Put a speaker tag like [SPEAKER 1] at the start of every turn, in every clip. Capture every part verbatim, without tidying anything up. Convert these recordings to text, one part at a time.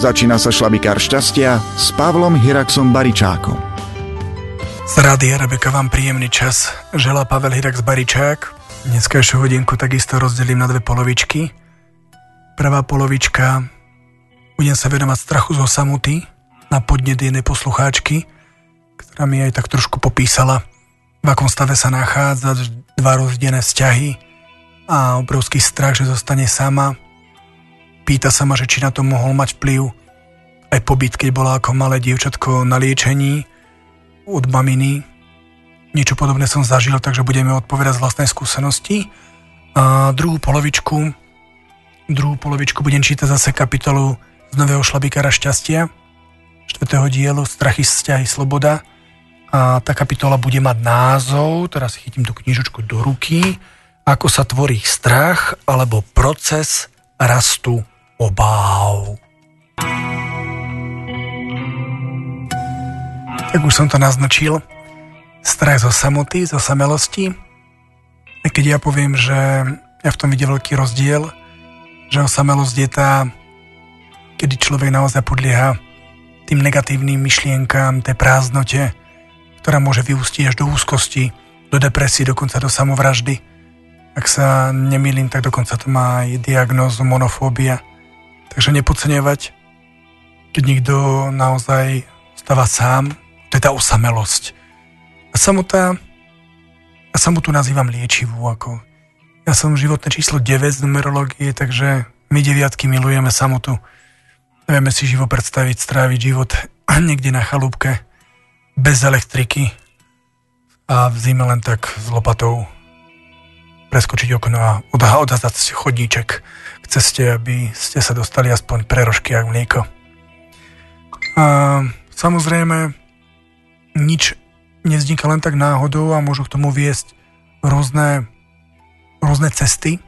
[SPEAKER 1] Začína sa šlabikár šťastia s Pavlom Hiraxom Baričákom.
[SPEAKER 2] Z Rádia Rebeka vám príjemný čas želá Pavel Hirax Baričák. Dneskajšiu hodinku takisto rozdelím na dve polovičky. Prvá polovička, budem sa venovať strachu zo samoty na podnet jednej poslucháčky, ktorá mi aj tak trošku popísala, v akom stave sa nachádza, dva rozdené vzťahy a obrovský strach, že zostane sama. Pýta sa ma, že či na to mohol mať vplyv aj pobyt, keď bola ako malé dievčatko na liečení od maminy. Niečo podobné som zažil, takže budeme odpovedať z vlastnej skúsenosti. A druhú polovičku, druhú polovičku budem čítať zase kapitolu z nového šlabikára šťastia, štvrtého dielu Strachy, vzťahy, sloboda. A tá kapitola bude mať názov, teraz chytím tú knižočku do ruky, ako sa tvorí strach alebo proces rastu obáv. Tak už som to naznačil. Strach zo samoty, zo samelosti. A keď ja poviem, že ja v tom vidím veľký rozdiel, že osamelosť je tá, kedy človek naozaj podlieha tým negatívnym myšlienkám, tej prázdnote, ktorá môže vyústiť až do úzkosti, do depresie, dokonca do samovraždy. Ak sa nemýlim, tak dokonca to má aj diagnózu monofóbia. Takže nepodceňovať, keď niekto naozaj stáva sám, to je tá osamelosť. A samota, ja samotu nazývam liečivú. Ako. Ja som životné číslo deväť z numerológie, takže my deviatky milujeme samotu. Nevieme si živo predstaviť, stráviť život niekde na chalúbke, bez elektriky a v zime len tak s lopatou preskočiť okno a odhazať si chodníček k ceste, aby ste sa dostali aspoň pre rožky a mlieko. A samozrejme, nič nevzniká len tak náhodou a môžu k tomu viesť rôzne, rôzne cesty.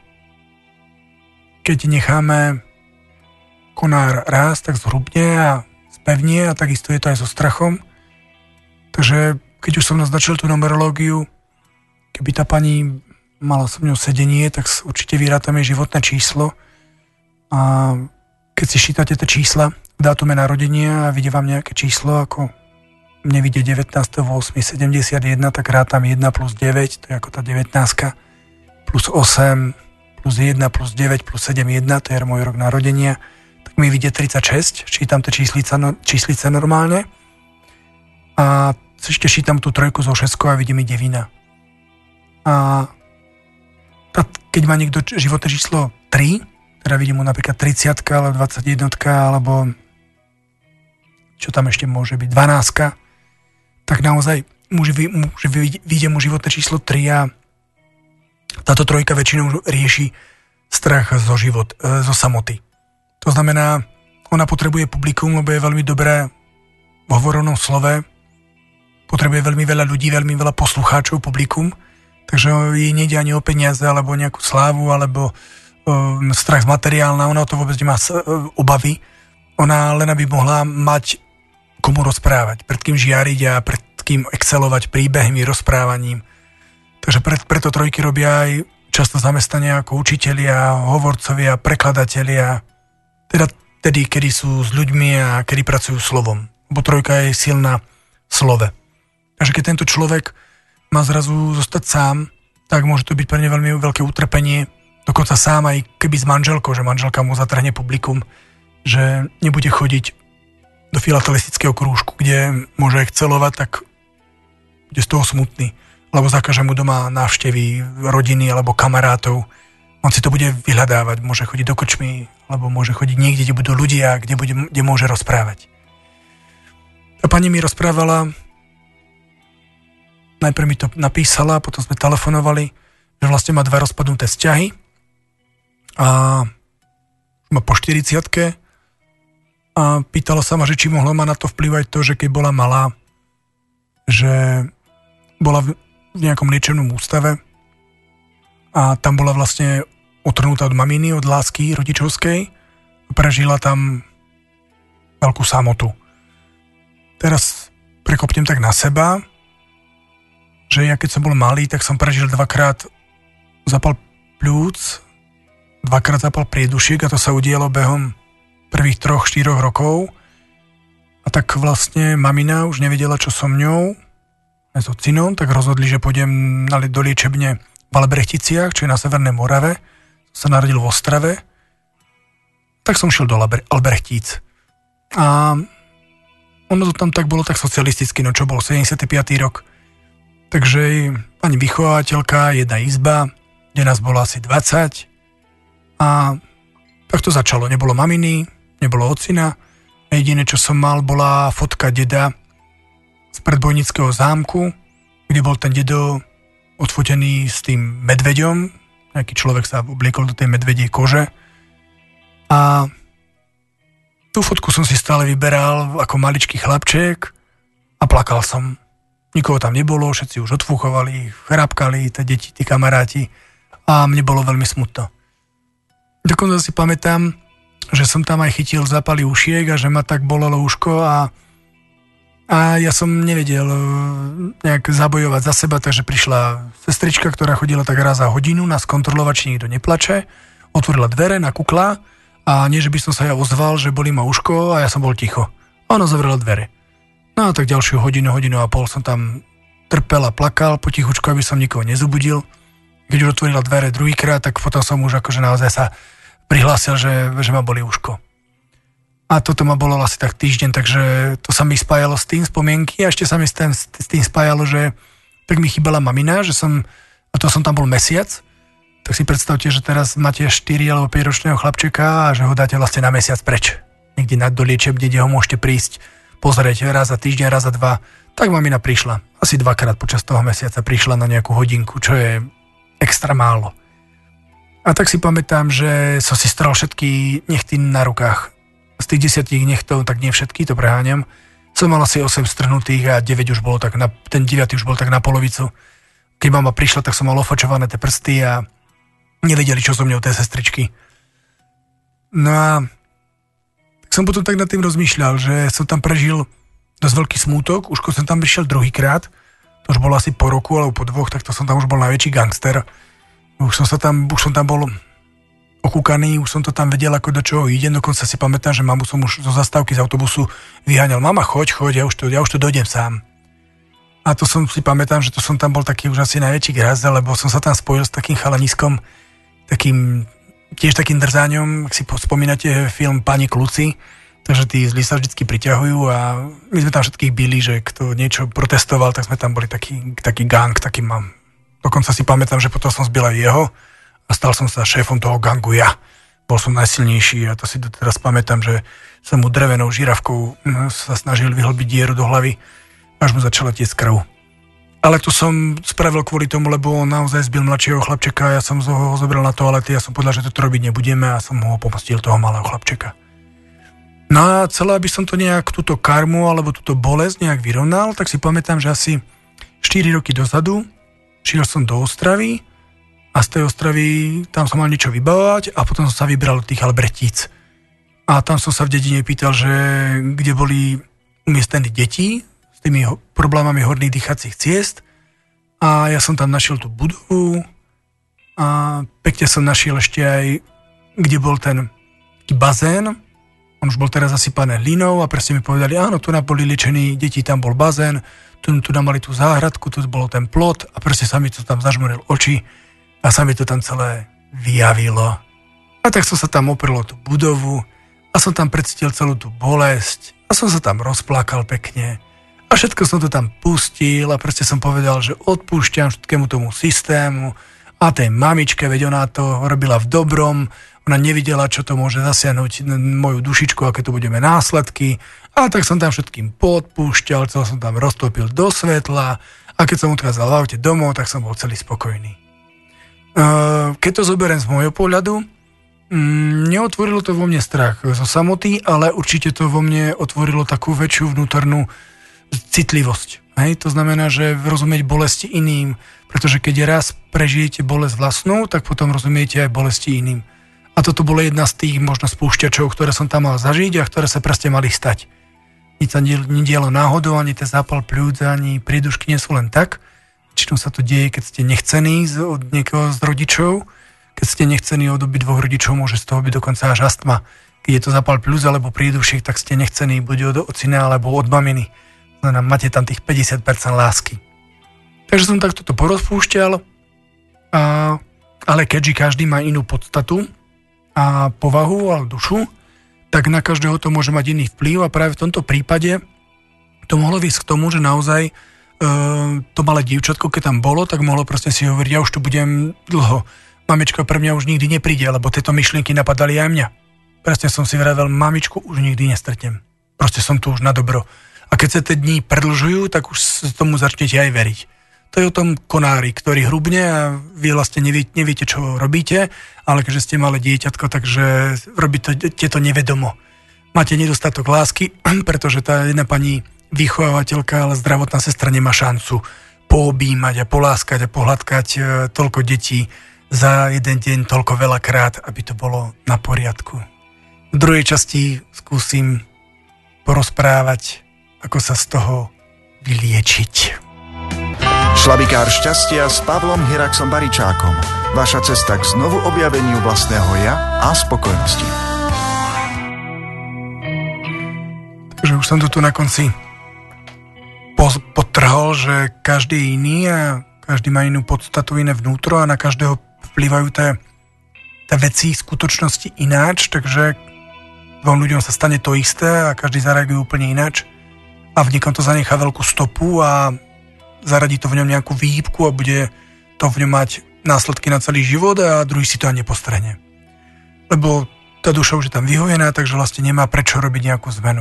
[SPEAKER 2] Keď necháme konár rásť, tak zhrubne a spevnie a takisto je to aj so strachom. Takže keď už som naznačil tú numerológiu, keby tá pani mala so mňou sedenie, tak určite vyrátame životné číslo a keď si šítate tie čísla v dátume narodenia a vidie vám nejaké číslo, ako mne vidie devätnásteho ôsmeho sedemdesiatjeden, tak rátam jeden plus deväť, to je ako tá devätnástka, plus osem, plus jeden, plus deväť, plus sedem, jeden, to je môj rok narodenia, tak mi vidie tridsaťšesť, čítam tie číslice, číslice normálne a ešte čítam tú trojku zo šesťkou a vidím mi devina. A keď má niekto životné číslo tri, teda vidím mu napríklad tridsiatka, alebo dvadsaťjednotka, alebo čo tam ešte môže byť, dvanástka, tak naozaj môže vidieť mu životné číslo tri a táto trojka väčšinou rieši strach zo život, zo samoty. To znamená, ona potrebuje publikum, lebo je veľmi dobré v hovorenom slove, potrebuje veľmi veľa ľudí, veľmi veľa poslucháčov, publikum, takže jej nejde ani o peniaze, alebo nejakú slávu, alebo um, strach z materiálna, ona o to vôbec nemá uh, obavy. Ona len aby mohla mať komu rozprávať, pred kým žiariť a pred kým excelovať príbehmi, rozprávaním. Takže pre, preto trojky robia aj často zamestnania ako učitelia, hovorcovia, prekladatelia, teda tedy, kedy sú s ľuďmi a kedy pracujú slovom. Lebo trojka je silná v slove. Takže keď tento človek má zrazu zostať sám, tak môže to byť pre ne veľmi veľké utrpenie, dokonca sám aj keby s manželkou, že manželka mu zatrhne publikum, že nebude chodiť do filatelistického krúžku, kde môže excelovať, tak bude z toho smutný, alebo zakáže mu doma návštevy rodiny alebo kamarátov. On si to bude vyhľadávať, môže chodiť do kočmy, alebo môže chodiť niekde, kde budú ľudia, kde, bude, kde môže rozprávať. A pani mi rozprávala, najprv mi to napísala, potom sme telefonovali, že vlastne má dva rozpadnuté vzťahy a má po štyridsiatke a pýtala sa ma, že či mohlo ma na to vplyvať to, že keď bola malá, že bola v nejakom liečebnom ústave a tam bola vlastne otrhnutá od maminy, od lásky rodičovskej a prežila tam veľkú samotu. Teraz prekopnem tak na seba, že ja keď som bol malý, tak som prežil dvakrát zapal pľúc, dvakrát zapal priedušiek a to sa udialo behom prvých troch, štyroch rokov. A tak vlastne mamina už nevedela, čo so mňou, aj s ocinom, tak rozhodli, že pôjdem do liečebne v Albrechticiach, čo je na Severnej Morave. Som sa narodil v Ostrave. Tak som šiel do Albrechtíc. A ono to tam tak bolo tak socialisticky, no čo bol sedemdesiaty piaty rok. Takže pani vychovateľka, jedna izba, kde nás bolo asi dvadsať. A tak to začalo. Nebolo maminy, nebolo ocina. Jediné, čo som mal, bola fotka deda z predbojnického zámku, kde bol ten dedo odfotený s tým medveďom. Nejaký človek sa obliekol do tej medvedej kože. A tú fotku som si stále vyberal ako maličký chlapček a plakal som. Nikoho tam nebolo, všetci už odfúchovali, chrápkali, tie deti, tí kamaráti a mne bolo veľmi smutno. Dokonca si pamätám, že som tam aj chytil zápaly ušiek a že ma tak bolelo uško a, a ja som nevedel nejak zabojovať za seba, takže prišla sestrička, ktorá chodila tak raz za hodinu nás kontrolovať, či nikto neplače, otvorila dvere, nakukla a nie, že by som sa ja ozval, že bolí ma uško a ja som bol ticho. A ona zavrela dvere. No a tak ďalšiu hodinu, hodinu a pol som tam trpel a plakal potichučko, aby som nikoho nezobudil. Keď už otvorila dvere druhýkrát, tak potom som už akože naozaj sa prihlásil, že, že ma bolí uško. A toto ma bolelo asi tak týždeň, takže to sa mi spájalo s tým spomienky a ešte sa mi s tým, s tým spájalo, že tak mi chýbala mamina, že som, a to som tam bol mesiac, tak si predstavte, že teraz máte štyri alebo päť ročného chlapčeka a že ho dáte vlastne na mesiac preč. Niekde na do liečebne, kde ho môžete prísť pozrieť raz za týždeň, raz za dva. Tak mamina prišla. Asi dvakrát počas toho mesiaca prišla na nejakú hodinku, čo je extra málo. A tak si pamätám, že som si stral všetky nechty na rukách. Z tých desiatich nechtov, tak nie všetky, to preháňam. Som mal asi osem strhnutých a deväť už bolo tak na, ten deviaty už bol tak na polovicu. Keď mama prišla, tak som mal ofočované tie prsty a nevedeli, čo so mňou tie sestričky. No a tak som potom tak nad tým rozmýšľal, že som tam prežil dosť veľký smútok, už keď som tam prišiel druhýkrát, to už bolo asi po roku alebo po dvoch, tak to som tam už bol najväčší gangster. Už som sa tam, už som tam bol okúkaný, už som to tam vedel, ako do čoho ide, dokonca si pamätám, že mamu som už zo zastávky z autobusu vyháňal. Mama, choď, choď, ja už to, ja už to dojdem sám. A to som si pamätám, že to som tam bol taký už asi najväčší grázdel, lebo som sa tam spojil s takým chalaniskom, takým, tiež takým drzáňom, ak si spomínate film Páni kluci, takže tí zlí sa vždycky priťahujú a my sme tam všetkých byli, že kto niečo protestoval, tak sme tam boli taký, taký gang, taký mám. Dokonca si pamätám, že potom som zbil aj jeho a stal som sa šéfom toho gangu ja. Bol som najsilnejší a to si teraz pamätám, že som mu drevenou žirafkou sa snažil vyhlbiť dieru do hlavy, až mu začala tiecť krv. Ale to som spravil kvôli tomu, lebo on naozaj zbil mladšieho chlapčeka, ja som ho zobral na toalety, ja som povedal, že toto robiť nebudeme a som ho pomostil toho malého chlapčeka. No a celé, aby som to nejak, túto karmu alebo túto bolesť nejak vyrovnal, tak si pamätám, že asi štyri roky dozadu šiel som do Ostravy a z tej Ostravy tam som mal niečo vybavovať a potom som sa vybral do tých Albrechtíc. A tam som sa v dedine pýtal, že kde boli umiestnení deti s tými problémami horných dýchacích ciest a ja som tam našiel tú budovu a pekne som našiel ešte aj, kde bol ten bazén. On už bol teraz zasypaný hlinou a presne mi povedali, áno, tu nám boli liečení deti, tam bol bazén, tu, tu nám mali tú záhradku, tu bol ten plot a presne sa mi to tam zažmuril oči a sa mi to tam celé vyjavilo. A tak som sa tam oprel o tú budovu a som tam precítil celú tú bolesť a som sa tam rozplakal pekne. A všetko som to tam pustil a proste som povedal, že odpúšťam všetkému tomu systému a tej mamičke, veď ona to robila v dobrom, ona nevidela, čo to môže zasiahnuť moju dušičku, aké to budeme následky. A tak som tam všetkým podpúšťal, celý som tam roztopil do svetla a keď som odchádzal v aute domov, tak som bol celý spokojný. Keď to zoberiem z môjho pohľadu, neotvorilo to vo mne strach zo samoty, ale určite to vo mne otvorilo takú väčšiu vnútornú citlivosť. Hej? To znamená, že rozumieť bolesti iným, pretože keď raz prežijete bolesť vlastnú, tak potom rozumiete aj bolesti iným. A toto bolo jedna z tých možno spúšťačov, ktoré som tam mal zažiť a ktoré sa proste mali stať. Nič sa nedialo náhodou, ani ten zápal pľúc, ani prídušky nie sú len tak. Väčšinou sa to deje, keď ste nechcení od niekoho z rodičov. Keď ste nechcení od obi dvoch rodičov, môže z toho byť dokonca až astma. keď je to zapal plus alebo prídušek, tak ste nechcení buď od ocina alebo od maminy. Znamená, máte tam tých päťdesiat percent lásky. Takže som takto to porozpúšťal, a, ale keďže každý má inú podstatu a povahu a dušu, tak na každého to môže mať iný vplyv a práve v tomto prípade to mohlo viesť k tomu, že naozaj e, to malé dievčatko, keď tam bolo, tak mohlo proste si hovoriť, ja už tu budem dlho. Mamička pre mňa už nikdy nepríde, lebo tieto myšlienky napadali aj mňa. Presne som si vravel, mamičku už nikdy nestretnem. Proste som tu už na dobro. A keď sa tie dní predlžujú, tak už tomu začnete aj veriť. To je o tom konári, ktorý hrubne a vy vlastne neviete, neviete, čo robíte, ale keďže ste malé dieťatko, takže robíte to nevedomo. Máte nedostatok lásky, pretože tá jedna pani vychovávateľka, ale zdravotná sestra nemá šancu poobímať a poláskať a pohľadkať toľko detí za jeden deň toľko veľakrát, aby to bolo na poriadku. V druhej časti skúsim porozprávať, ako sa z toho vyliečiť.
[SPEAKER 1] Šlabikár šťastia s Pavlom Hiraxom Baričákom. Vaša cesta k znovu objaveniu vlastného ja a spokojnosti.
[SPEAKER 2] Takže už som to tu na konci potrhol, že každý je iný a každý má inú podstatu, iné vnútro a na každého vplyvajú tie, tie veci v skutočnosti ináč, takže dvom ľuďom sa stane to isté a každý zareaguje úplne ináč a v niekom to zanechá veľkú stopu a zaradí to v ňom nejakú výhybku a bude to v ňom mať následky na celý život a druhý si to ani nepostrehne. Lebo tá duša už je tam vyhojená, takže vlastne nemá prečo robiť nejakú zmenu.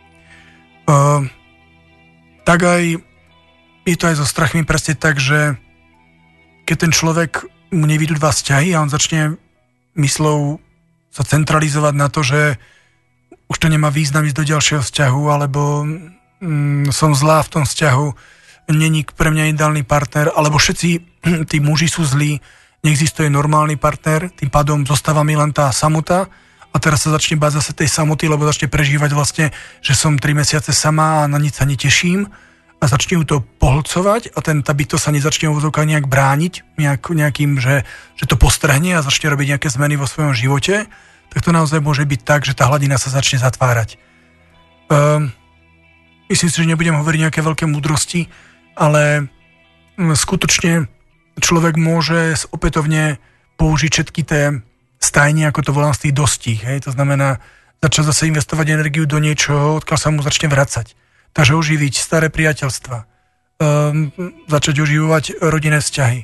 [SPEAKER 2] Uh, tak aj je to aj so strachmi presne tak, že keď ten človek mu nevidú dva vzťahy a on začne myslou sa centralizovať na to, že už to nemá význam ísť do ďalšieho vzťahu, alebo mm, som zlá v tom vzťahu, není pre mňa ideálny partner, alebo všetci tí muži sú zlí, neexistuje normálny partner, tým pádom zostáva mi len tá samota a teraz sa začne báť zase tej samoty, lebo začne prežívať vlastne, že som tri mesiace sama a na nič sa neteším a začne ju to pohlcovať a ten, tá bytosť sa nezačne uvozovka nejak brániť nejak, nejakým, že, že to postrhne a začne robiť nejaké zmeny vo svojom živote, tak to naozaj môže byť tak, že tá hladina sa začne zatvárať. Um, myslím si, že nebudem hovoriť nejaké veľké múdrosti, ale skutočne človek môže opätovne použiť všetky tie stajne, ako to volám, z tých dostih. Hej? To znamená, začať zase investovať energiu do niečoho, odkiaľ sa mu začne vracať. Takže oživiť staré priateľstva, um, začať oživovať rodinné vzťahy,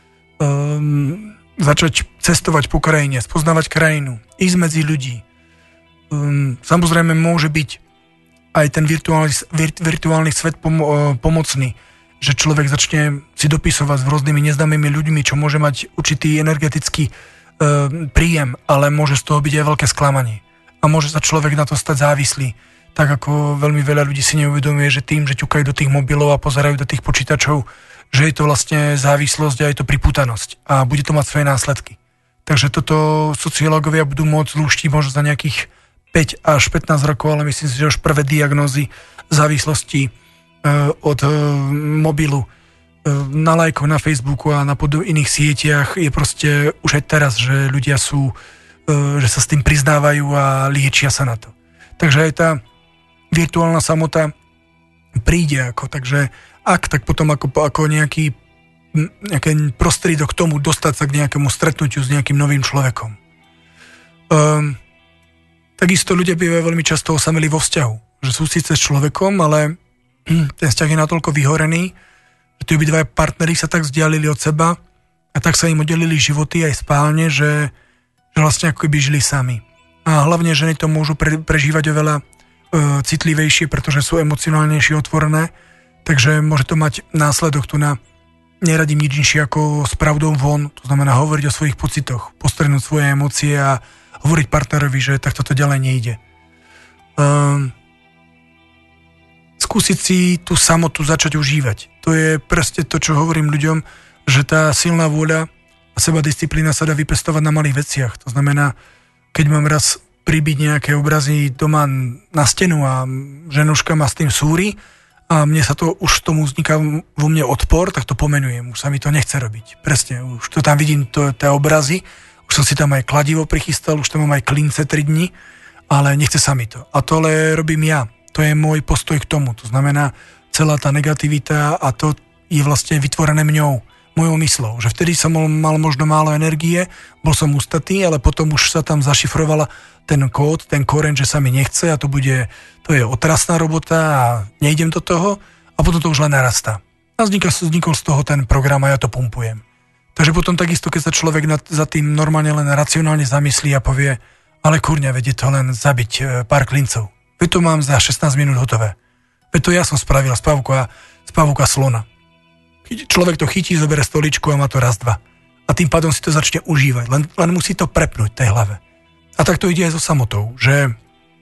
[SPEAKER 2] um, začať cestovať po krajine, spoznávať krajinu, ísť medzi ľudí. Um, samozrejme môže byť aj ten virtuálny, vir, virtuálny svet pom- pomocný, že človek začne si dopisovať s rôznymi neznámymi ľuďmi, čo môže mať určitý energetický e, príjem, ale môže z toho byť aj veľké sklamanie. A môže sa človek na to stať závislý. Tak ako veľmi veľa ľudí si neuvedomuje, že tým, že ťukajú do tých mobilov a pozerajú do tých počítačov, že je to vlastne závislosť a je to pripútanosť. A bude to mať svoje následky. Takže toto sociológovia budú môcť lúštiť možno za nejakých päť až pätnásť rokov, ale myslím si, že už prvé diagnózy závislosti od mobilu na lajkoch na Facebooku a na iných sieťach je proste už aj teraz, že ľudia sú, že sa s tým priznávajú a liečia sa na to. Takže aj tá virtuálna samota príde ako, takže ak, tak potom ako, ako nejaký, nejaký prostriedok k tomu dostať sa k nejakému stretnutiu s nejakým novým človekom. Um, takisto ľudia bývajú veľmi často osamelí vo vzťahu, že sú síce s človekom, ale ten vzťah je natoľko vyhorený, že tí obidvaja partneri sa tak vzdialili od seba a tak sa im oddelili životy aj spálne, že, že vlastne ako keby žili sami. A hlavne ženy to môžu pre, prežívať oveľa e, citlivejšie, pretože sú emocionálnejšie otvorené, takže môže to mať následok tu na neradím nič inšie ako s pravdou von, to znamená hovoriť o svojich pocitoch, postrhnúť svoje emócie a hovoriť partnerovi, že takto to ďalej nejde. Um, skúsiť si tú samotu začať užívať. To je presne to, čo hovorím ľuďom, že tá silná vôľa a sebadisciplína sa dá vypestovať na malých veciach. To znamená, keď mám raz pribiť nejaké obrazy doma na stenu a ženuška ma s tým súri a mne sa to, už tomu vzniká vo mne odpor, tak to pomenujem. Už sa mi to nechce robiť. Presne, už to tam vidím, to, tie obrazy, už som si tam aj kladivo prichystal, už tam mám aj klince tri dni ale nechce sa mi to. A to ale robím ja. To je môj postoj k tomu. To znamená, celá tá negativita a to je vlastne vytvorené mňou, mojou myslou. Že vtedy som mal, mal možno málo energie, bol som ústatý, ale potom už sa tam zašifrovala ten kód, ten koreň, že sa mi nechce a to bude, to je otrasná robota a nejdem do toho a potom to už len narastá. A vznikol, vznikol z toho ten program a ja to pumpujem. Takže potom takisto, keď sa človek nad, za tým normálne len racionálne zamyslí a povie, ale kurňa, vedie to len zabiť e, pár klincov. Veď to mám za šestnásť minút hotové. Veď to ja som spravil z pavúka, z pavúka slona. Človek to chytí, zoberie stoličku a má to raz, dva. A tým pádom si to začne užívať. Len, len musí to prepnúť v tej hlave. A tak to ide aj so samotou, že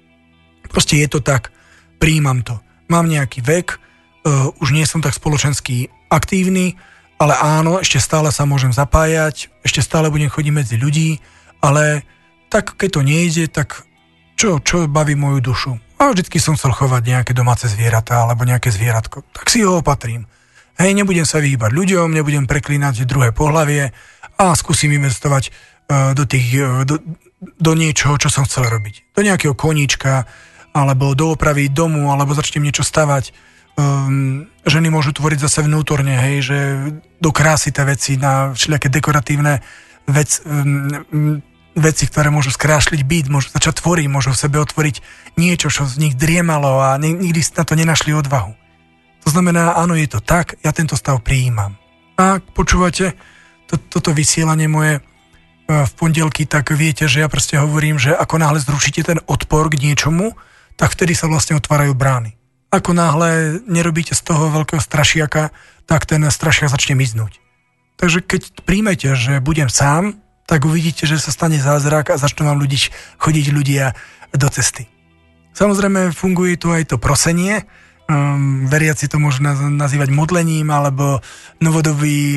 [SPEAKER 2] proste je to tak, prijímam to. Mám nejaký vek, uh, už nie som tak spoločensky aktívny, ale áno, ešte stále sa môžem zapájať, ešte stále budem chodiť medzi ľudí, ale tak keď to nejde, tak čo, čo baví moju dušu? A vždycky som chcel chovať nejaké domáce zvieratá alebo nejaké zvieratko. Tak si ho opatrím. Hej, nebudem sa vyhýbať ľuďom, nebudem preklínať druhé pohlavie a skúsim investovať uh, do tých, uh, do, do niečoho, čo som chcel robiť. Do nejakého koníčka, alebo do opravy domu, alebo začnem niečo stavať. Um, ženy môžu tvoriť zase vnútorne, hej, že do krásy tie veci na všelijaké dekoratívne vec, um, veci, ktoré môžu skrášliť byt, môžu začať tvoriť, môžu v sebe otvoriť niečo, čo z nich driemalo a nikdy na to nenašli odvahu. To znamená, áno, je to tak, ja tento stav prijímam. A ak počúvate to, toto vysielanie moje v pondelky, tak viete, že ja proste hovorím, že ako náhle zrušíte ten odpor k niečomu, tak vtedy sa vlastne otvárajú brány. Ako náhle nerobíte z toho veľkého strašiaka, tak ten strašiak začne miznúť. Takže keď príjmete, že budem sám, tak uvidíte, že sa stane zázrak a začnú vám ľudí, chodiť ľudia do cesty. Samozrejme funguje tu aj to prosenie, um, veriaci to môžu nazývať modlením, alebo novodobí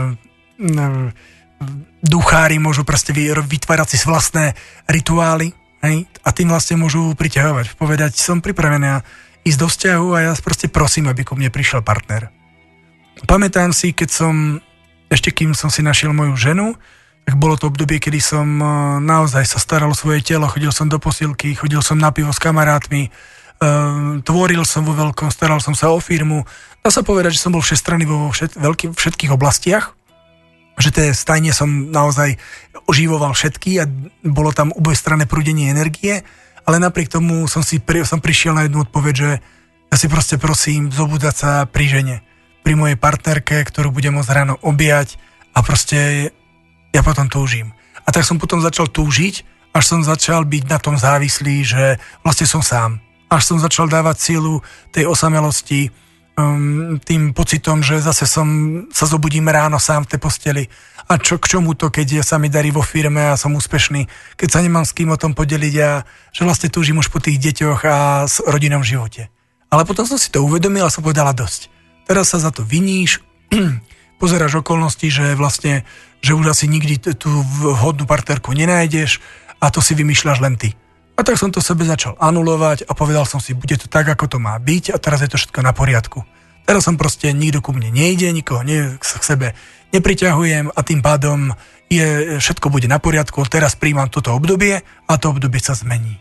[SPEAKER 2] um, duchári môžu proste vytvárať si vlastné rituály, hej? A tým vlastne môžu priťahovať, povedať, som pripravený ísť do vzťahu a ja proste prosím, aby ku mne prišiel partner. Pamätám si, keď som, ešte kým som si našiel moju ženu, tak bolo to obdobie, kedy som naozaj sa staral o svoje telo, chodil som do posilky, chodil som na pivo s kamarátmi, um, tvoril som vo veľkom, staral som sa o firmu. Dá sa povedať, že som bol všestranný vo všet, veľký, všetkých oblastiach, že tie stajne som naozaj oživoval všetky a bolo tam obojstranné prúdenie energie, ale napriek tomu som si pri, som prišiel na jednu odpoveď, že ja si proste prosím zobúdať sa pri žene, pri mojej partnerke, ktorú budem môcť ráno objať a proste ja potom túžim. A tak som potom začal túžiť, až som začal byť na tom závislý, že vlastne som sám. Až som začal dávať sílu tej osamelosti, um, tým pocitom, že zase som sa zobudím ráno sám v tej posteli. A čo, k čomu to, keď sa mi darí vo firme a som úspešný, keď sa nemám s kým o tom podeliť a že vlastne túžim už po tých deťoch a s rodinnom živote. Ale potom som si to uvedomil a som povedala dosť. Teraz sa za to viníš, pozeráš okolnosti, že vlastne, že už asi nikdy tú vhodnú partnerku nenájdeš a to si vymýšľaš len ty. A tak som to sebe začal anulovať a povedal som si, bude to tak, ako to má byť a teraz je to všetko na poriadku. Teraz som proste, nikto ku mne nejde, nikoho nie, k sebe nepriťahujem a tým pádom je, všetko bude na poriadku. Teraz príjmam toto obdobie a to obdobie sa zmení.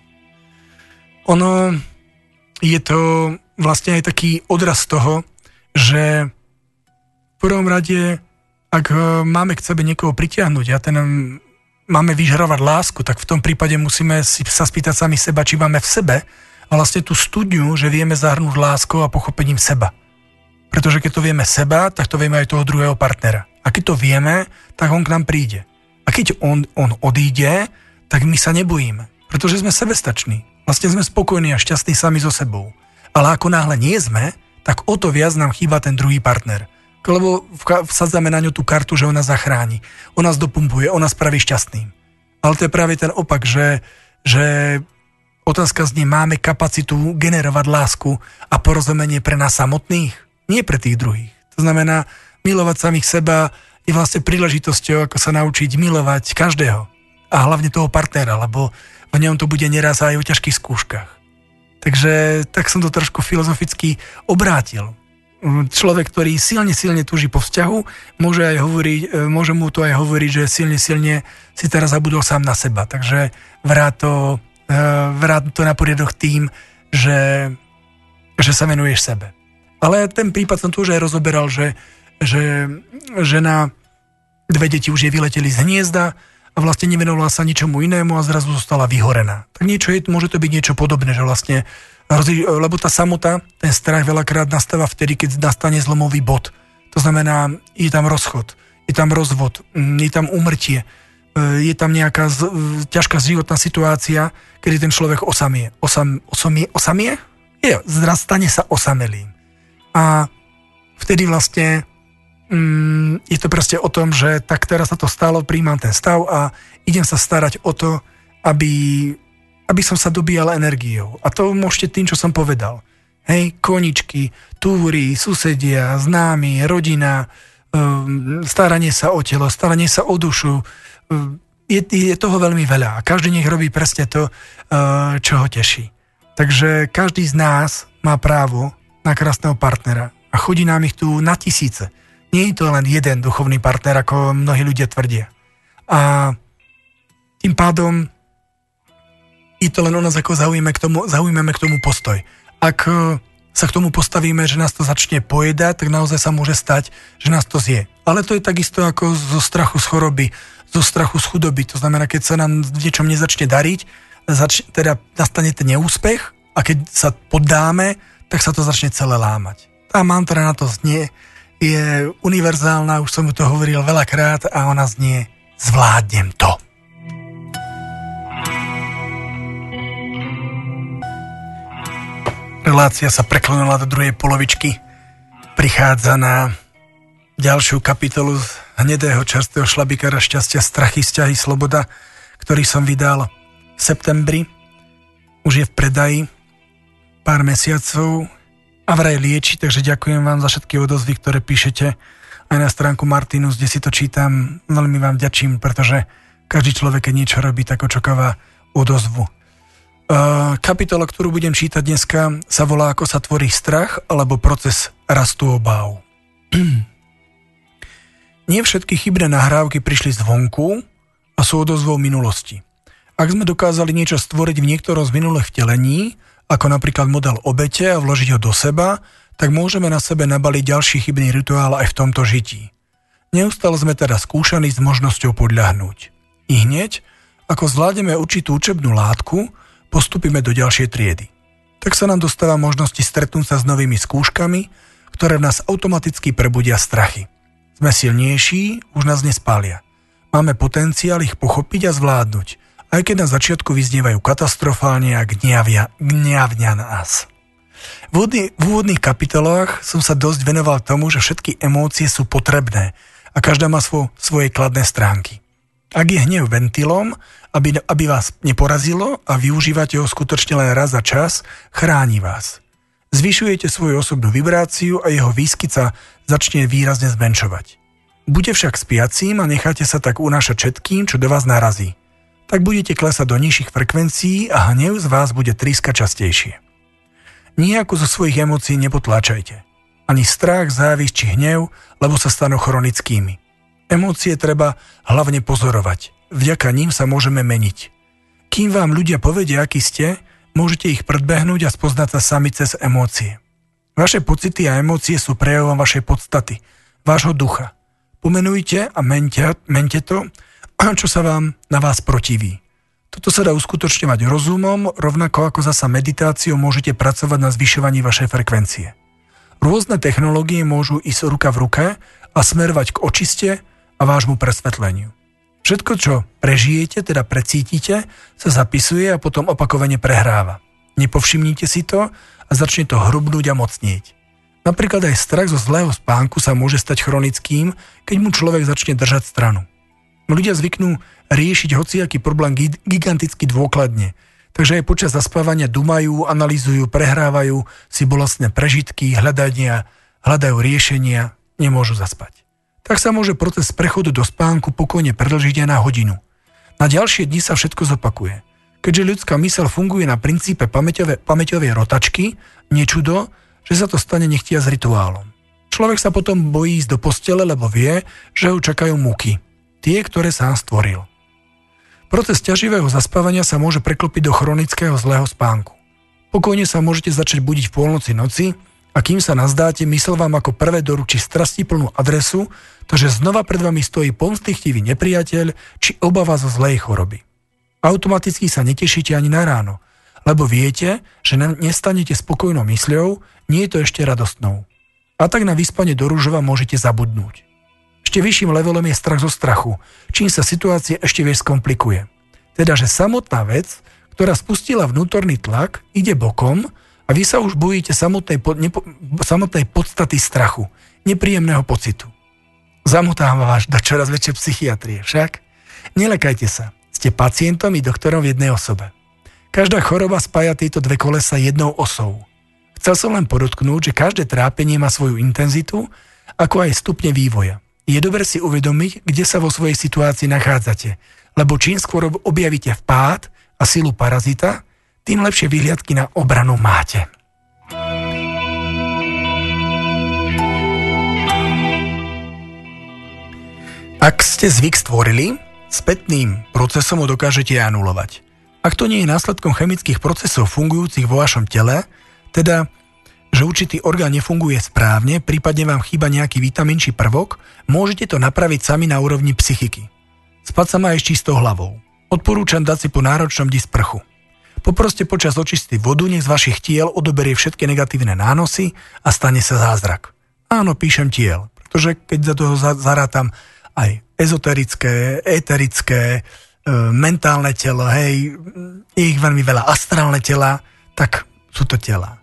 [SPEAKER 2] Ono je to vlastne aj taký odraz toho, že v prvom rade, ak máme k sebe niekoho pritiahnuť a ten máme vyžarovať lásku, tak v tom prípade musíme si, sa spýtať sami seba, či máme v sebe a vlastne tú studňu, že vieme zahrnúť láskou a pochopením seba. Pretože keď to vieme seba, tak to vieme aj toho druhého partnera. A keď to vieme, tak on k nám príde. A keď on, on odíde, tak my sa nebojíme. Pretože sme sebestační. Vlastne sme spokojní a šťastní sami so sebou. Ale ako náhle nie sme, tak o to viac nám chýba ten druhý partner. Lebo vsadzame na ňu tú kartu, že ona zachráni. On nás dopumpuje, on nás spraví šťastným. Ale to je práve ten opak, že, že otázka znie, máme kapacitu generovať lásku a porozumenie pre nás samotných? Nie pre tých druhých. To znamená, milovať samých seba je vlastne príležitosťou, ako sa naučiť milovať každého. A hlavne toho partnera, lebo v ňom to bude neraz aj o ťažkých skúškach. Takže tak som to trošku filozoficky obrátil. Človek, ktorý silne, silne túži po vzťahu, môže, aj hovoriť, môže mu to aj hovoriť, že silne, silne si teraz zabudol sám na seba. Takže vrá to vráť to na poriadok tým, že, že sa venuješ sebe. Ale ten prípad som tu už aj rozoberal, že, že žena, dve deti už jej vyleteli z hniezda a vlastne nevenovala sa ničomu inému a zrazu zostala vyhorená. Tak niečo je, môže to byť niečo podobné, že vlastne, lebo tá samota, ten strach veľakrát nastáva vtedy, keď nastane zlomový bod. To znamená, je tam rozchod, je tam rozvod, je tam úmrtie, je tam nejaká z, ťažká životná situácia, kedy ten človek osamie. Osam, osamie? Osamie? Je, zraz stane sa osamelým. A vtedy vlastne mm, je to proste o tom, že tak teraz sa to stalo, príjmam ten stav a idem sa starať o to, aby, aby som sa dobíjal energiou. A to môžete tým, čo som povedal. Hej, koničky, túry, susedia, známi, rodina, um, staranie sa o telo, staranie sa o dušu. Je, je toho veľmi veľa a každý nech robí presne to, čo ho teší. Takže každý z nás má právo na krásneho partnera a chodí nám ich tu na tisíce. Nie je to len jeden duchovný partner, ako mnohí ľudia tvrdia. A tým pádom je to len o nás, ako zaujíme k tomu, zaujmeme k tomu postoj. Ak sa k tomu postavíme, že nás to začne pojedať, tak naozaj sa môže stať, že nás to zje. Ale to je takisto ako zo strachu z choroby, zo strachu z chudoby. To znamená, keď sa nám v niečom nezačne dariť, zač- teda nastane ten neúspech a keď sa poddáme, tak sa to začne celé lámať. Tá mantra na to znie, je univerzálna, už som mu to hovoril veľakrát a ona znie: zvládnem to. Relácia sa preklonila do druhej polovičky. Prichádza na ďalšiu kapitolu z hnedého čerstvého šlabikára šťastia Strachy, sťahy, sloboda, ktorý som vydal v septembri. Už je v predaji pár mesiacov a vraj lieči, takže ďakujem vám za všetky odozvy, ktoré píšete aj na stránku Martinus, kde si to čítam. Veľmi vám vďačím, pretože každý človek, keď niečo robí, tak očakáva odozvu. Uh, kapitola, ktorú budem čítať dneska, sa volá Ako sa tvorí strach alebo proces rastu obáv. Nie všetky chybné nahrávky prišli zvonku a sú odozvou minulosti. Ak sme dokázali niečo stvoriť v niektorom z minulých vtelení, ako napríklad model obete a vložiť ho do seba, tak môžeme na sebe nabaliť ďalší chybný rituál aj v tomto žití. Neustále sme teda skúšaní s možnosťou podľahnúť. I hneď, ako zvládneme určitú učebnú látku, postupíme do ďalšej triedy. Tak sa nám dostáva možnosti stretnúť sa s novými skúškami, ktoré v nás automaticky prebudia strachy. Sme silnejší, už nás nespália. Máme potenciál ich pochopiť a zvládnuť, aj keď na začiatku vyznievajú katastrofálne a gňavia, gňavňa nás. V, úvodný, v úvodných kapitolách som sa dosť venoval tomu, že všetky emócie sú potrebné a každá má svo, svoje kladné stránky. Ak je hnev ventilom, aby, aby vás neporazilo a využívate ho skutočne len raz za čas, chráni vás. Zvyšujete svoju osobnú vibráciu a jeho výskyt sa začne výrazne zmenšovať. Buďte však spiacím a necháte sa tak unášať všetkým, čo do vás narazí. Tak budete klesať do nižších frekvencií a hnev z vás bude trískať častejšie. Nijako zo svojich emócií nepotláčajte. Ani strach, závisť či hnev, lebo sa stanú chronickými. Emócie treba hlavne pozorovať. Vďaka ním sa môžeme meniť. Kým vám ľudia povedia, akí ste, môžete ich predbehnúť a spoznať sa sami cez emócie. Vaše pocity a emócie sú prejavom vašej podstaty, vášho ducha. Pomenujte a mente, mente to, čo sa vám na vás protiví. Toto sa dá uskutočňovať rozumom, rovnako ako zasa meditáciou môžete pracovať na zvyšovaní vašej frekvencie. Rôzne technológie môžu ísť ruka v ruke a smerovať k očiste a vášmu presvetleniu. Všetko, čo prežijete, teda precítite, sa zapisuje a potom opakovane prehráva. Nepovšimnite si to a začne to hrubnúť a mocnieť. Napríklad aj strach zo zlého spánku sa môže stať chronickým, keď mu človek začne držať stranu. Ľudia zvyknú riešiť hociaký problém giganticky dôkladne, takže aj počas zaspávania dumajú, analyzujú, prehrávajú si bolestné prežitky, hľadania, hľadajú riešenia, nemôžu zaspať. Tak sa môže proces prechodu do spánku pokojne predĺžiť aj na hodinu. Na ďalšie dni sa všetko zopakuje. Keďže ľudská myseľ funguje na princípe pamäťové, pamäťovej rotačky, nečudo, že sa to stane nechtia s rituálom. Človek sa potom bojí ísť do postele, lebo vie, že ho čakajú múky. Tie, ktoré sám stvoril. Proces ťaživého zaspávania sa môže preklopiť do chronického zlého spánku. Pokojne sa môžete začať budiť v pôlnoci noci a kým sa nazdáte, mysel vám ako prvé doručí strastiplnú adresu, takže znova pred vami stojí pomstychtivý nepriateľ či obava zo zlej choroby. Automaticky sa netešíte ani na ráno, lebo viete, že nestanete spokojnou mysľou, nie je to ešte radostnou. A tak na vyspanie do rúžova môžete zabudnúť. Ešte vyšším levelom je strach zo strachu, čím sa situácia ešte viac skomplikuje. Teda, že samotná vec, ktorá spustila vnútorný tlak, ide bokom a vy sa už bojíte samotnej, nepo, samotnej podstaty strachu, nepríjemného pocitu. Zamotáva vás do čoraz väčšej psychiatrie, však? Nelekajte sa, ste pacientom i doktorom v jednej osobe. Každá choroba spája tieto dve kolesa jednou osou. Chcel som len podotknúť, že každé trápenie má svoju intenzitu, ako aj stupne vývoja. Je dobre si uvedomiť, kde sa vo svojej situácii nachádzate, lebo čím skôr objavíte vpád a silu parazita, tým lepšie vyhliadky na obranu máte. Ak ste zvyk stvorili, spätným procesom ho dokážete anulovať. Ak to nie je následkom chemických procesov fungujúcich vo vašom tele, teda že určitý orgán nefunguje správne, prípadne vám chýba nejaký vitamín či prvok, môžete to napraviť sami na úrovni psychiky. Spať sa má aj s čistou hlavou. Odporúčam dať si po náročnom dni sprchu. Poproste počas očistí vodu, nech z vašich tiel odoberie všetky negatívne nánosy a stane sa zázrak. Áno, píšem tiel, pretože keď za toho zarátam aj ezoterické, éterické, e, mentálne telo, hej, je ich veľmi veľa, astrálne tela, tak sú to tela.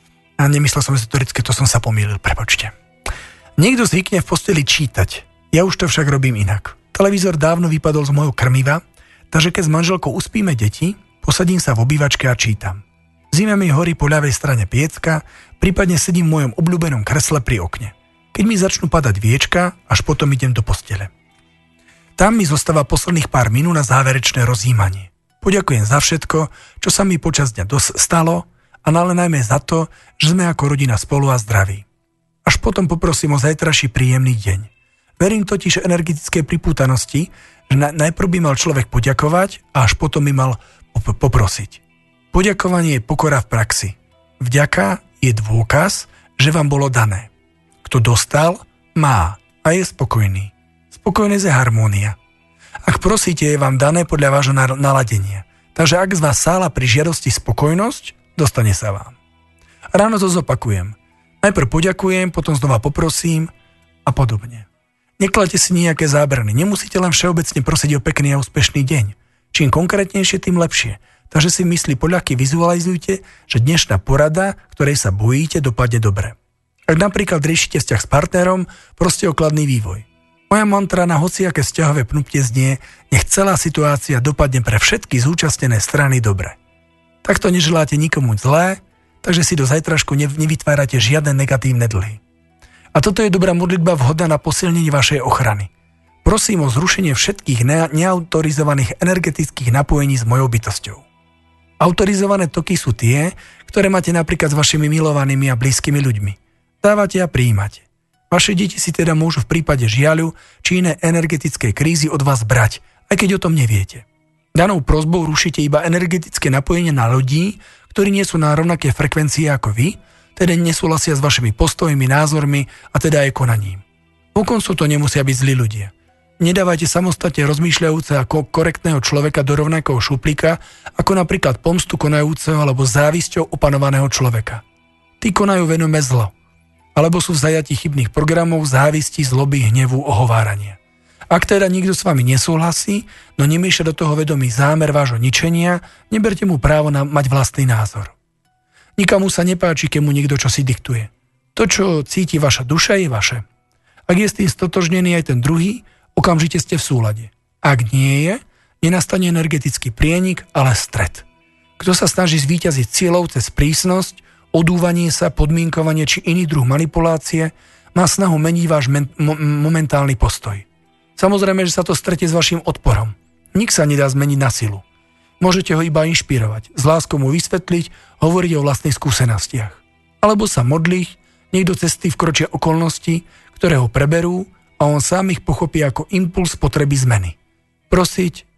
[SPEAKER 2] A nemyslel som ezoterické, to som sa pomýlil, prepočte. Niekto zvykne v posteli čítať, ja už to však robím inak. Televízor dávno vypadol z mojho krmiva, takže keď s manželkou uspíme deti, posadím sa v obývačke a čítam. Zima mi horí po ľavej strane piecka, prípadne sedím v mojom obľúbenom kresle pri okne. Keď mi začnú padať viečka, až potom idem do postele. Tam mi zostáva posledných pár minút na záverečné rozjímanie. Poďakujem za všetko, čo sa mi počas dňa dos- stalo, a ale najmä za to, že sme ako rodina spolu a zdraví. Až potom poprosím o zajtrajší príjemný deň. Verím totiž energetickej pripútanosti, že na, najprv by mal človek poďakovať a až potom by mal pop- poprosiť. Poďakovanie je pokora v praxi. Vďaka je dôkaz, že vám bolo dané. Kto dostal, má a je spokojný. Spokojnosť je harmónia. Ak prosíte, je vám dané podľa vášho naladenia. Takže ak z vás sála pri žiadosti spokojnosť, dostane sa vám. Ráno to zopakujem. Najprv poďakujem, potom znova poprosím a podobne. Nekladte si nejaké zábrany, nemusíte len všeobecne prosiť o pekný a úspešný deň. Čím konkrétnejšie, tým lepšie. Takže si mysli poľaky vizualizujte, že dnešná porada, ktorej sa bojíte, dopadne dobre. Ak napríklad riešite vzťah s partnerom, proste o kladný vývoj. Moja mantra na hociaké vzťahové pnutie znie, nech celá situácia dopadne pre všetky zúčastnené strany dobre. Takto neželáte nikomu zlé, takže si do zajtrašku nevytvárate žiadne negatívne dlhy. A toto je dobrá modlitba vhodná na posilnenie vašej ochrany. Prosím o zrušenie všetkých ne- neautorizovaných energetických napojení s mojou bytosťou. Autorizované toky sú tie, ktoré máte napríklad s vašimi milovanými a blízkymi ľuďmi. Dávate a prijímate. Vaše deti si teda môžu v prípade žiaľu či iné energetickej krízy od vás brať, aj keď o tom neviete. Danou prosbou rušíte iba energetické napojenie na ľudí, ktorí nie sú na rovnaké frekvencie ako vy, teda nesúhlasia s vašimi postojmi, názormi a teda aj konaním. Vonkoncov to nemusia byť zlí ľudia. Nedávajte samostatne rozmýšľajúce ako korektného človeka do rovnakého šuplíka, ako napríklad pomstu konajúceho alebo závisťou opanovaného človeka. Tí konajú venome zlo, alebo sú v zajatí chybných programov, závisti, zloby, hnevu, ohovárania. Ak teda nikto s vami nesúhlasí, no nemieša do toho vedomý zámer vášho ničenia, neberte mu právo na mať vlastný názor. Nikomu sa nepáči, keď mu niekto čo si diktuje. To, čo cíti vaša duša, je vaše. Ak je s tým stotožnený aj ten druhý, okamžite ste v súlade. Ak nie je, nenastane energetický prienik, ale stret. Kto sa snaží zvíťaziť cieľov cez prísnosť, odúvanie sa, podmienkovanie či iný druh manipulácie, má snahu meniť váš men- mo- momentálny postoj. Samozrejme, že sa to stretie s vašim odporom. Nik sa nedá zmeniť na silu. Môžete ho iba inšpirovať, s láskou mu vysvetliť, hovoriť o vlastných skúsenostiach. Alebo sa modliť, nech do cesty vkročia okolnosti, ktoré ho preberú a on sám ich pochopí ako impuls potreby zmeny. Prosiť,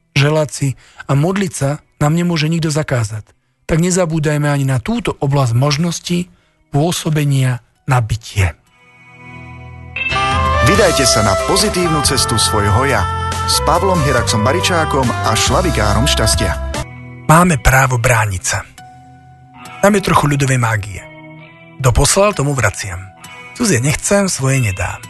[SPEAKER 2] želať si a modliť sa nám nemôže nikto zakázať. Tak nezabúdajme ani na túto oblasť možností pôsobenia na bytie.
[SPEAKER 1] Vydajte sa na pozitívnu cestu svojho ja s Pavlom Hiraxom Baričákom a šlabikárom šťastia.
[SPEAKER 2] Máme právo brániť sa. Máme trochu ľudovej mágie. Kto poslal, tomu vraciam. Cudzie nechcem, svoje nedám.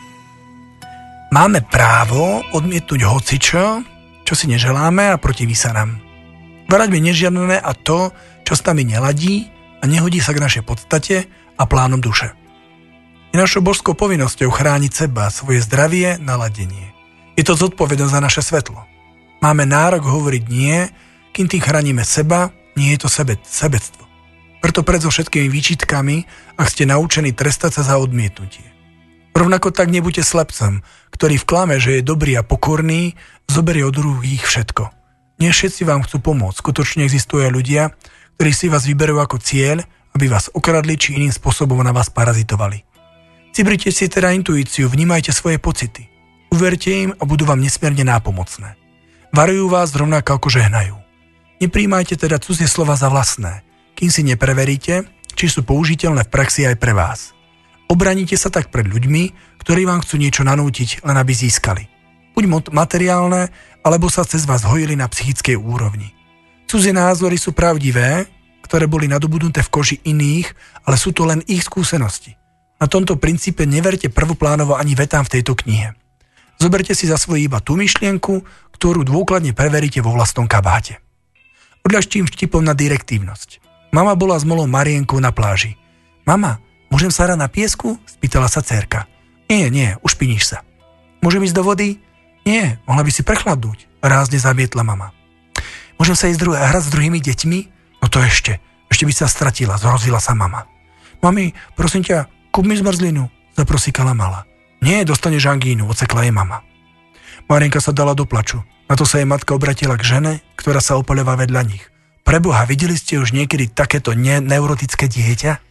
[SPEAKER 2] Máme právo odmietnúť hocičo, čo si neželáme a protiví sa nám. Varaďme nežiadne a to, čo s nami neladí a nehodí sa k našej podstate a plánom duše. Je našou božskou povinnosťou chrániť seba, svoje zdravie, naladenie. Je to zodpovednosť za naše svetlo. Máme nárok hovoriť nie, kým tým chránime seba, nie je to sebe, sebectvo. Preto pred so všetkými výčitkami, ak ste naučení trestať sa za odmietnutie. Rovnako tak nebuďte slepcom, ktorý v klame, že je dobrý a pokorný, zoberie od druhých všetko. Nie všetci vám chcú pomôcť. Skutočne existujú ľudia, ktorí si vás vyberú ako cieľ, aby vás okradli či iným spôsobom na vás parazitovali. Cibrite si teda intuíciu, vnímajte svoje pocity. Uverte im a budú vám nesmierne nápomocné. Varujú vás rovnako ako žehnajú. Nepríjmajte teda cudzie slova za vlastné, kým si nepreveríte, či sú použiteľné v praxi aj pre vás. Obraníte sa tak pred ľuďmi, ktorí vám chcú niečo nanútiť, len aby získali. Buď materiálne, alebo sa cez vás hojili na psychickej úrovni. Cudzie názory sú pravdivé, ktoré boli nadobudnuté v koži iných, ale sú to len ich skúsenosti. Na tomto princípe neverte prvoplánovo ani vetám v tejto knihe. Zoberte si za svoju iba tú myšlienku, ktorú dôkladne preveríte vo vlastnom kabáte. Odľažtím štipom na direktívnosť. Mama bola s malou Marienkou na pláži. Mama, môžem sa hrať na piesku? Spýtala sa dcérka. Nie, nie, už piníš sa. Môžem ísť do vody? Nie, mohla by si prechladnúť. Rázne zamietla mama. Môžem sa ísť dru- hrať s druhými deťmi? No to ešte. Ešte by sa stratila, zhrozila sa mama. Mami, prosím ťa, kúp mi zmrzlinu, zaprosíkala mala. Nie, dostaneš angínu, odsekla jej mama. Marienka sa dala do plaču. Na to sa jej matka obratila k žene, ktorá sa opoľová vedľa nich. Preboha, videli ste už niekedy takéto ne- neurotické dieťa?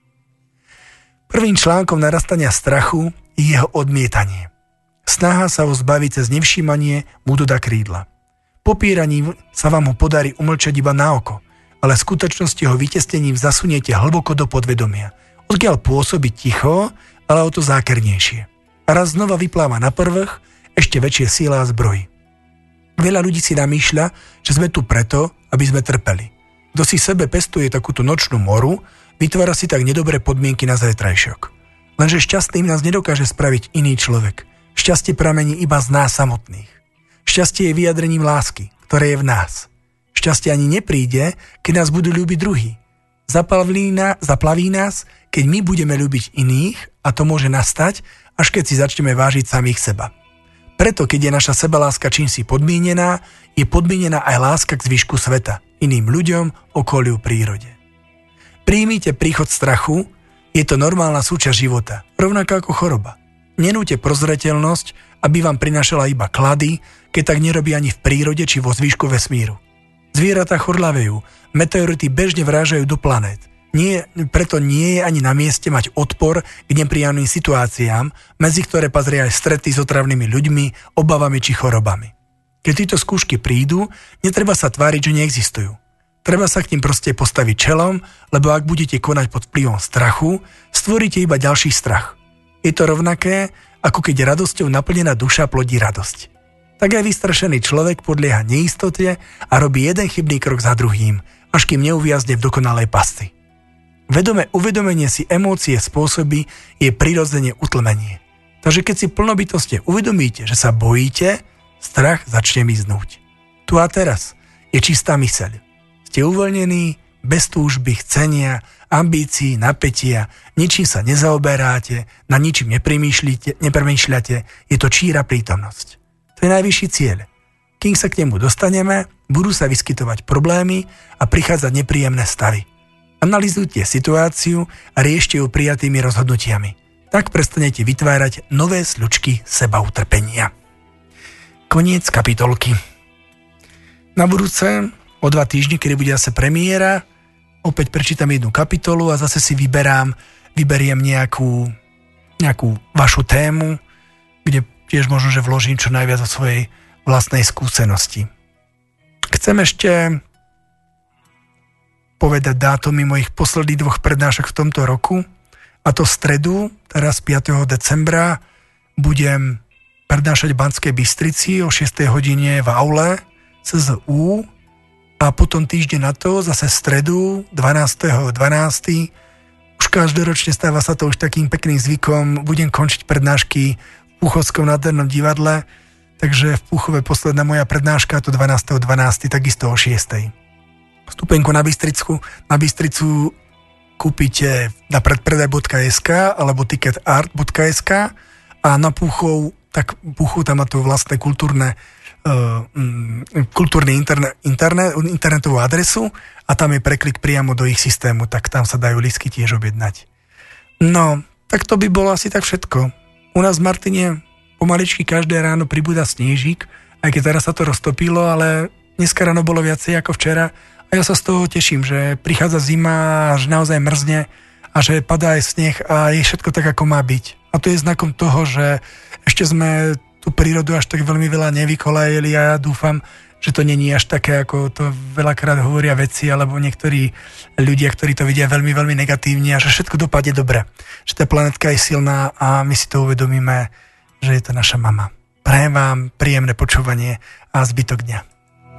[SPEAKER 2] Prvým článkom narastania strachu je jeho odmietanie. Snaha sa ho zbaviť cez nevšímanie mu dodá krídla. Popíraním sa vám ho podarí umlčať iba na oko, ale v skutočnosti ho vytesnením zasuniete hlboko do podvedomia, odkiaľ pôsobí ticho, ale o to zákernejšie. A raz znova vypláva na povrch ešte väčšie síla a zbroj. Veľa ľudí si namýšľa, že sme tu preto, aby sme trpeli. Kto si sebe pestuje takúto nočnú moru, vytvára si tak nedobré podmienky na zajtrajšok. Lenže šťastným nás nedokáže spraviť iný človek. Šťastie pramení iba z nás samotných. Šťastie je vyjadrením lásky, ktoré je v nás. Šťastie ani nepríde, keď nás budú ľúbiť druhí. Zaplaví, na, zaplaví nás, keď my budeme ľúbiť iných, a to môže nastať, až keď si začneme vážiť samých seba. Preto, keď je naša sebaláska čímsi podmienená, je podmienená aj láska k zvyšku sveta, iným ľuďom, okoliu, prírode. Príjmite príchod strachu, je to normálna súčasť života, rovnako ako choroba. Nenúte prozreteľnosť, aby vám prinášala iba klady, keď tak nerobí ani v prírode či vo zvyšku vesmíru. Zvieratá chorlavejú, meteority bežne vrážajú do planét. Nie, preto nie je ani na mieste mať odpor k nepríjemným situáciám, medzi ktoré patria aj strety s otravnými ľuďmi, obavami či chorobami. Keď tieto skúšky prídu, netreba sa tváriť, že neexistujú. Treba sa k ním proste postaviť čelom, lebo ak budete konať pod vplyvom strachu, stvoríte iba ďalší strach. Je to rovnaké, ako keď radosťou naplnená duša plodí radosť. Tak aj vystrašený človek podlieha neistote a robí jeden chybný krok za druhým, až kým neuviazne v dokonalej pasci. Vedomé uvedomenie si emócie spôsobí je prirodzene utlmenie. Takže keď si plnobytostne uvedomíte, že sa bojíte, strach začne miznúť. Tu a teraz je čistá myseľ. Ste uvoľnení, bez túžby, chcenia, ambícií, napätia, ničím sa nezaoberáte, na ničím nepremýšľate, je to číra prítomnosť. To je najvyšší cieľ. Kým sa k nemu dostaneme, budú sa vyskytovať problémy a prichádzať nepríjemné stavy. Analyzujte situáciu a riešte ju prijatými rozhodnutiami. Tak prestanete vytvárať nové sľučky sebautrpenia. Koniec kapitolky. Na budúce, o dva týždne, kedy bude zase premiéra, opäť prečítam jednu kapitolu a zase si vyberám, vyberiem nejakú, nejakú vašu tému, kde tiež možno, že vložím čo najviac o svojej vlastnej skúsenosti. Chcem ešte povedať dátumy mojich posledných dvoch prednášok v tomto roku. A to v stredu, teraz piateho decembra, budem prednášať v Banskej Bystrici o šiestej hodine v aule cé zet ú a potom týždeň na to, zase v stredu, dvanásteho decembra, už každoročne stáva sa to už takým pekným zvykom, budem končiť prednášky v Púchovskom nádhernom divadle, takže v Púchove posledná moja prednáška, to dvanásteho decembra, takisto o šiestej. Vstupenku na Bystricu, na Bystricu kúpite na predpredaj bodka es ká alebo ticketart bodka es ká a na Púchov, tak Púchov tam má to vlastné kultúrne uh, kultúrny interne, interne, internetovú adresu a tam je preklik priamo do ich systému, tak tam sa dajú lístky tiež objednať. No, tak to by bolo asi tak všetko. U nás v Martine pomaličky každé ráno pribúda snežík, aj keď teraz sa to roztopilo, ale dneska ráno bolo viacej ako včera. A ja sa z toho teším, že prichádza zima, že naozaj mrzne a že padá aj sneh a je všetko tak, ako má byť. A to je znakom toho, že ešte sme tú prírodu až tak veľmi veľa nevykolajili a ja dúfam, že to není až také, ako to veľakrát hovoria vedci alebo niektorí ľudia, ktorí to vidia veľmi, veľmi negatívne a že všetko dopadne dobre. Že tá planetka je silná a my si to uvedomíme, že je to naša mama. Prajem vám príjemné počúvanie a zbytok dňa.